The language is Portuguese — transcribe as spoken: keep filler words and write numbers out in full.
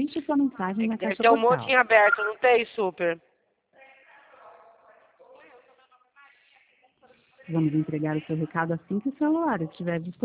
Digite sua mensagem na Deve caixa ter um postal. monte em aberto, não tem, super? Vamos entregar o seu recado assim que o celular estiver disponível.